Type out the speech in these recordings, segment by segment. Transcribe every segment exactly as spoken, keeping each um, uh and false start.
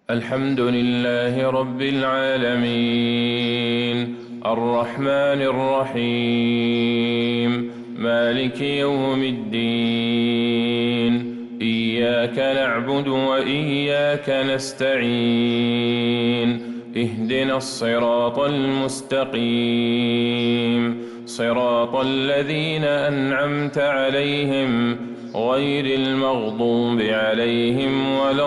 الحمد لله رب العالمين الرحمن الرحيم مالك يوم الدين إياك نعبد وإياك نستعين اهدنا الصراط المستقيم صراط الذين أنعمت عليهم غير المغضوب عليهم ولا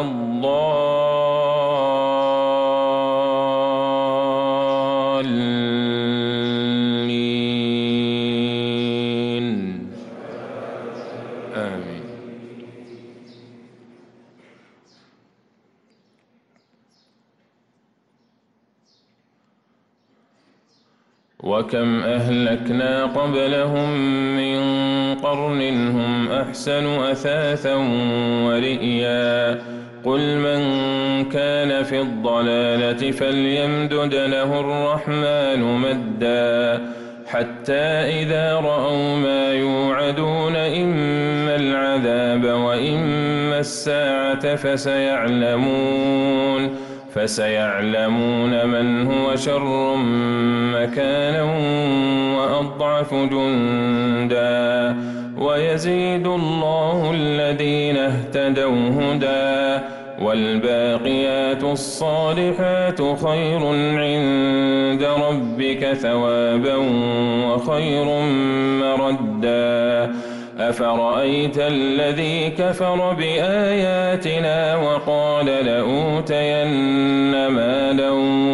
الضالين آمين. وكم أهلكنا قبلهم من قرن هم أحسن أثاثا ورئيا قل من كان في الضلالة فليمدد له الرحمن مدا حتى إذا رأوا ما يوعدون إما العذاب وإما الساعة فسيعلمون فسيعلمون من هو شر مكانا وأضعف جندا ويزيد الله الذين اهتدوا هدى والباقيات الصالحات خير عند ربك ثوابا وخير مردا أفرأيت الذي كفر بآياتنا وقال لأوتين مالا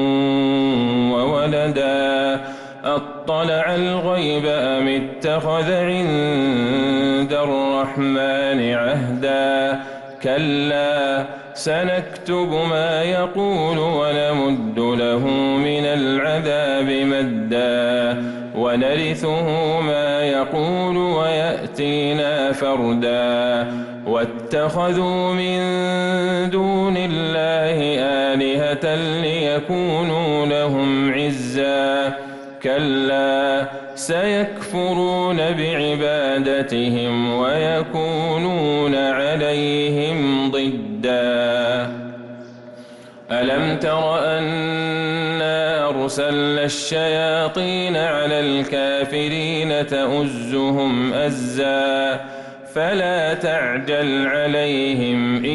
وولدا أطلع الغيب أم اتخذ عند الرحمن عهدا كلا سنكتب ما يقول ونمد له من العذاب مدا ونرثه ما يقول ويأتينا فردا واتخذوا من دون الله آلهة ليكونوا لهم عزا كلا سيكفرون بعبادتهم ويكونون عليهم ضدا ألم تر أنا أرسلنا الشياطين على الكافرين تؤزهم أزا فلا تعجل عليهم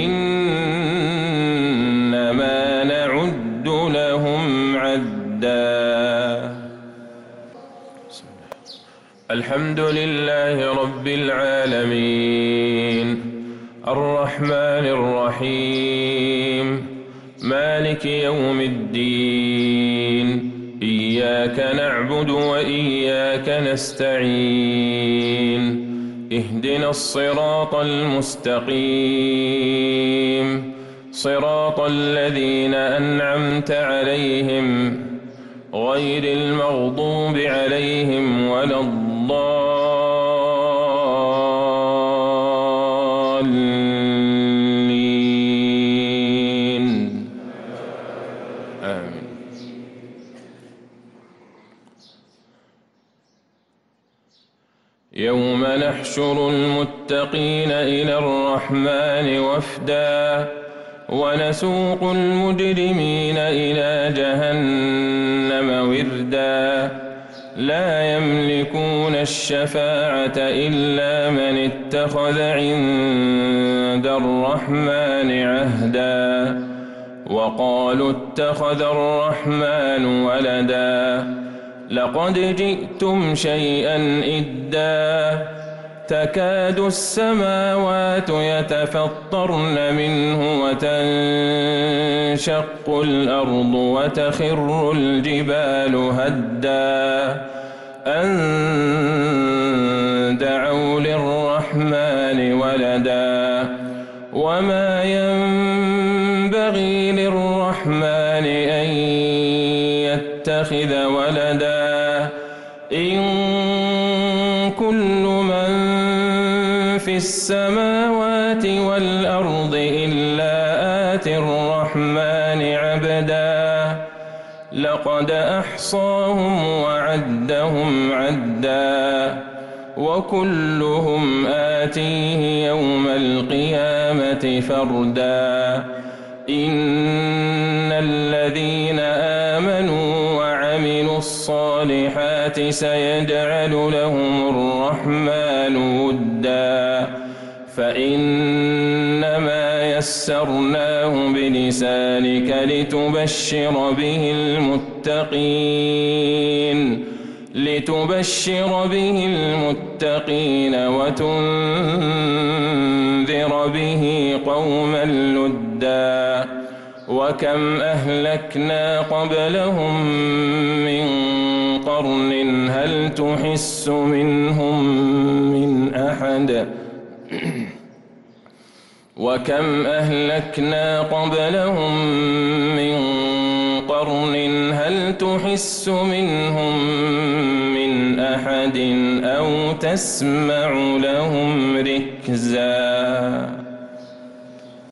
إنما نعد لهم عدا. الحمد لله رب العالمين الرحمن الرحيم مالك يوم الدين إياك نعبد وإياك نستعين اهدنا الصراط المستقيم صراط الذين أنعمت عليهم غير المغضوب عليهم ولا الضالين آمين. يوم نحشر المتقين إلى الرحمن وفدا ونسوق المجرمين إلى جهنم وردا لا يملكون الشفاعة إلا من اتخذ عند الرحمن عهدا وقالوا اتخذ الرحمن ولدا لقد جئتم شيئا إدا تكاد السماوات يتفطرن منه وتنشق الأرض وتخر الجبال هدا أن دعوا للرحمن ولدا وما ينبغي للرحمن أن يتخذ ولدا إن كل من في السماوات والأرض إلا آتي الرحمن عبدا لقد أحصاهم وعدهم عدا وكلهم آتيه يوم القيامة فردا إن الذين آمنوا وعملوا الصالحات سيجعل لهم الرحمن ودا فإنما يسرناه بلسانك لتبشر به المتقين لتبشر به المتقين وتنذر به قوما لدا وكم أهلكنا قبلهم من قرن هل تحس منهم من أحد وكم أهلكنا قبلهم من قرن هل تحس منهم من أحد أو تسمع لهم ركزا.